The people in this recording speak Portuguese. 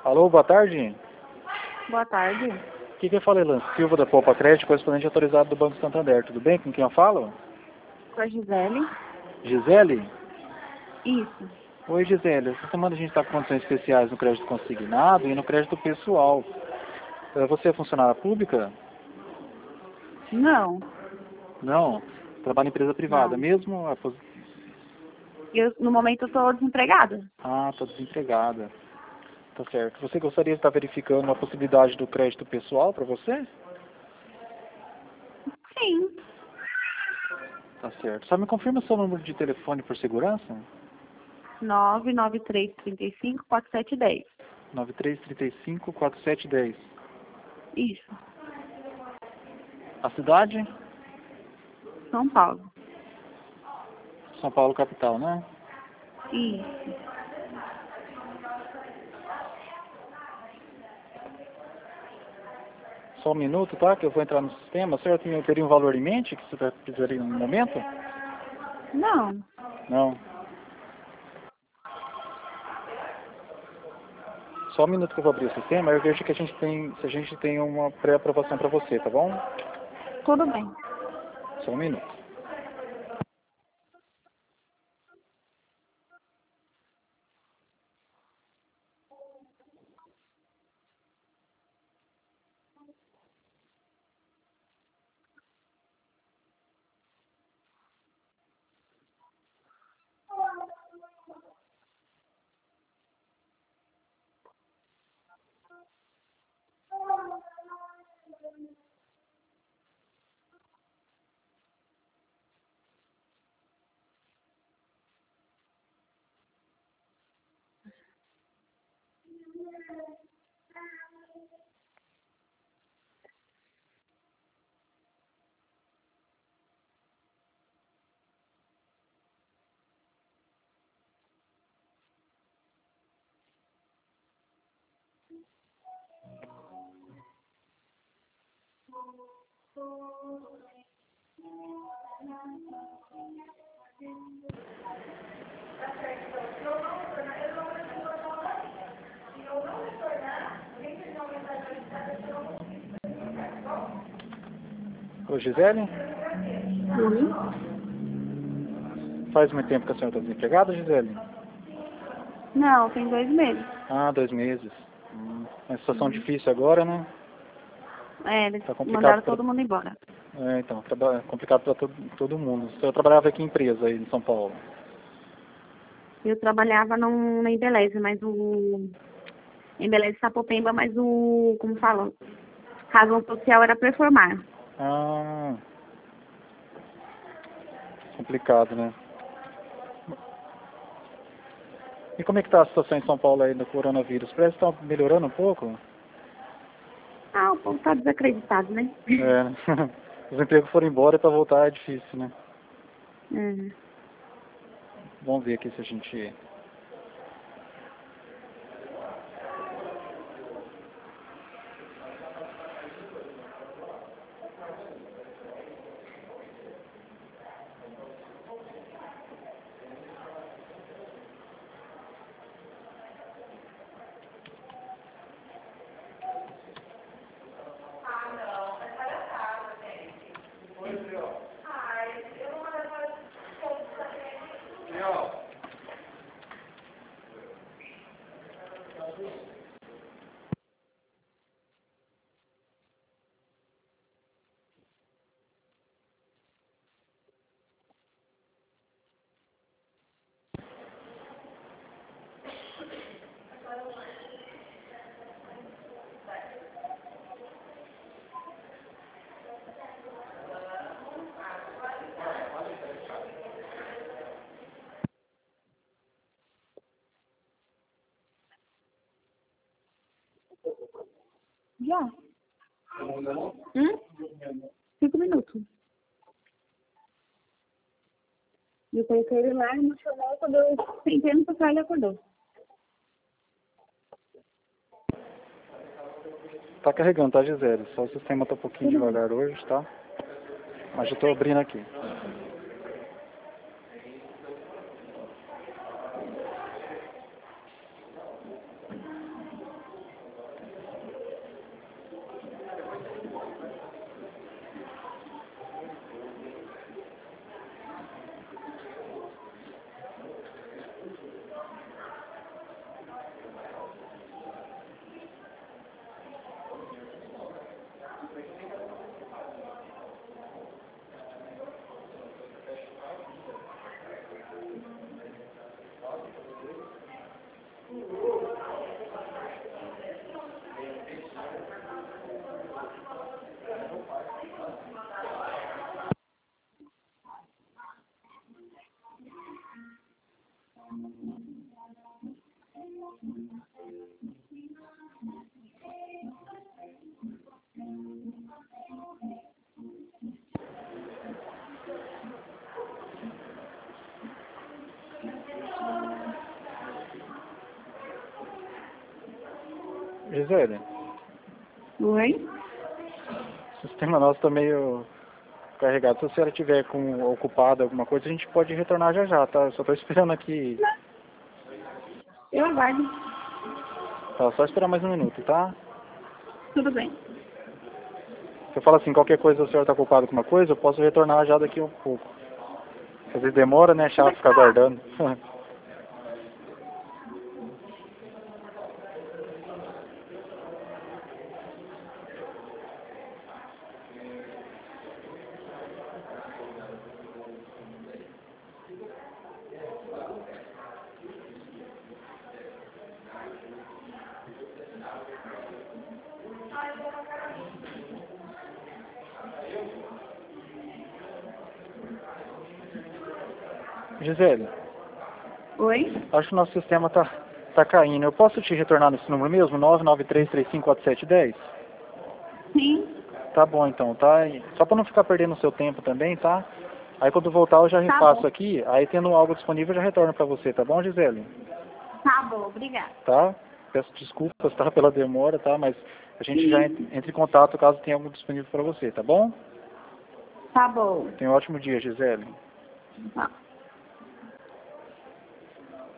Alô, boa tarde. Boa tarde. Aqui quem fala é Lan Silva da Poupa Crédito, correspondente autorizado do Banco Santander. Tudo bem? Com quem eu falo? Com a Gisele? Gisele? Isso. Oi, Gisele. Essa semana a gente está com condições especiais no crédito consignado e no crédito pessoal. Você é funcionária pública? Não. Não. Trabalha em empresa privada Não. mesmo? No momento eu estou desempregada. Ah, está desempregada. Tá certo. Você gostaria de estar verificando a possibilidade do crédito pessoal para você? Sim. Tá certo. Só me confirma seu número de telefone por segurança? 993354710. 9335-4710. Isso. A cidade? São Paulo. São Paulo, capital, né? Isso. Só um minuto, tá? Que eu vou entrar no sistema. A senhora teria um valor em mente que você precisaria no momento? Não. Não. Só um minuto que eu vou abrir o sistema. Eu vejo que se a gente tem uma pré-aprovação para você, tá bom? Tudo bem. Só um minuto. Ô, Gisele? Oi? Faz muito tempo que a senhora está desempregada, Gisele? Não, tem 2 meses. Ah, 2 meses. Uma situação difícil agora, né? Eles Tá complicado mandaram para... todo mundo embora. então, complicado para todo mundo. O senhor trabalhava aqui em empresa aí em São Paulo? Eu trabalhava na Embeleze, mas Embeleze Sapopemba, mas como falam, razão social era performar. Ah, complicado, né? E como é que tá a situação em São Paulo aí do coronavírus? Parece que está melhorando um pouco? Ah, o povo tá desacreditado, né? É, né? Os empregos foram embora e para voltar é difícil, né? Uhum. Vamos ver aqui se a gente... Já? 5 minutos. Eu coloquei ele lá, ele me chamou, quando eu sentei no sofá, ele acordou. Tá carregando, tá, Gisele? Só o sistema tá um pouquinho Tudo bem. devagar hoje, tá? Mas já tô abrindo aqui. Gisele, Oi? o sistema nosso está meio carregado. Se a senhora estiver ocupada alguma coisa, a gente pode retornar já já, tá? Eu só estou esperando aqui. Eu aguardo. Tá, só esperar mais um minuto, tá? Tudo bem. Se eu falo assim, qualquer coisa, o senhor está ocupado com uma coisa, eu posso retornar já daqui a um pouco. Às vezes demora, né? É chato ficar aguardando. Gisele, Oi? acho que o nosso sistema tá caindo. Eu posso te retornar nesse número mesmo? 993354710? Sim. Tá bom então, tá? Só para não ficar perdendo o seu tempo também, tá? Aí quando voltar eu já Tá refaço bom. aqui, aí tendo algo disponível eu já retorno para você, tá bom, Gisele? Tá bom, obrigada. Tá? Peço desculpas, tá? Pela demora, tá? Mas a gente já entra em contato caso tenha algo disponível para você, tá bom? Tá bom. Tenha um ótimo dia, Gisele. Tá.